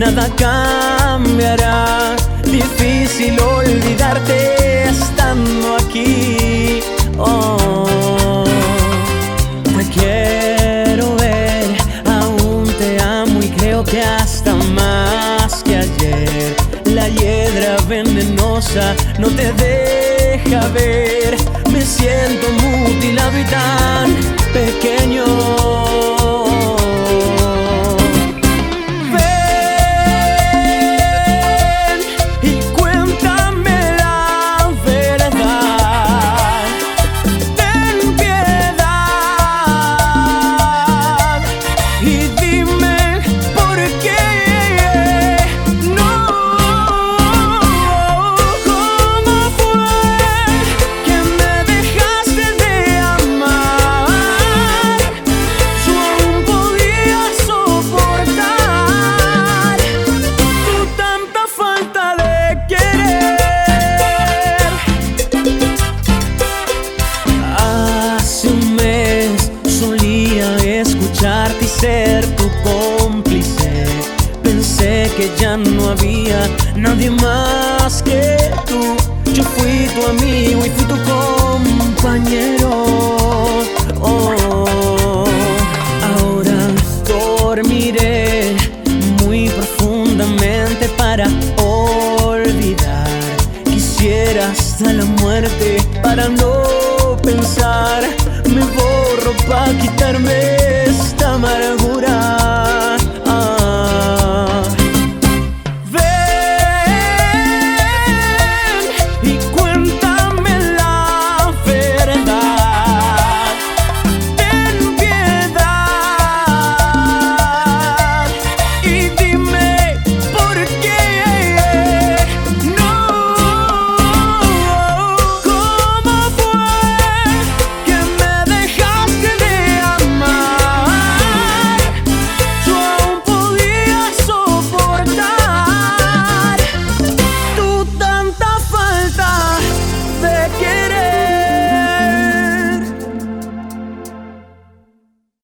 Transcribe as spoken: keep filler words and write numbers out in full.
nada cambiará. Difícil olvidarte estando aquí. Oh, te quiero ver, aún te amo y creo que hasta más que ayer. La hiedra venenosa no te deja ver. Me siento mutilado y tan pequeño. Y ser tu cómplice. Pensé que ya no había nadie más que tú. Yo fui tu amigo y fui tu compañero. Oh, ahora dormiré muy profundamente para olvidar. Quisiera hasta la muerte para no pensar. Me borro para quitarme